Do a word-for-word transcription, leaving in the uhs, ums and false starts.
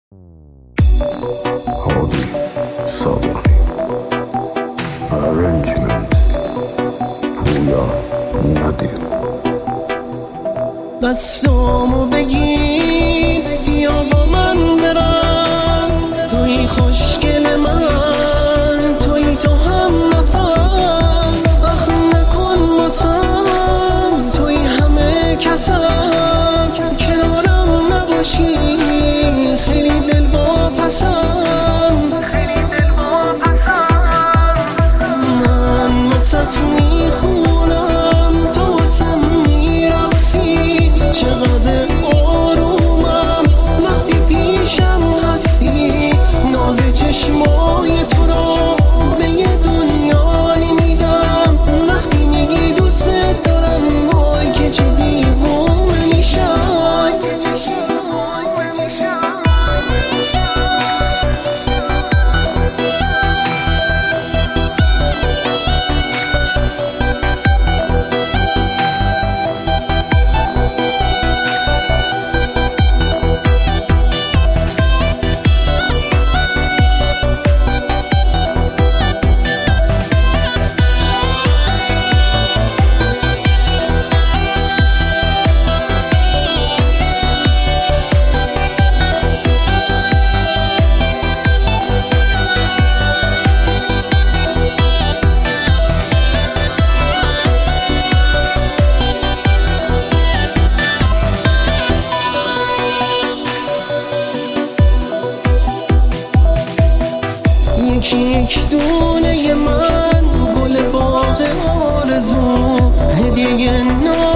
هادی صادقی. Arrangement پویا ندیر. دستامو بگیر بیا با من برم، توی خوشگل من، توی تو هم نفر، وقت نکن واسم، توی همه کسم، کنارم نباشی خیلی دل با پسم، من واسط میخونم تو واسم میرقصی، چقدر آرومم وقتی پیشم هستی، ناز چشمای تو رو به یه دنیا نمیدم، وقتی میگی دوست دارم وای که چه دیوونه میشم. یکی یک دونه من گل باغ آرزو، هدیه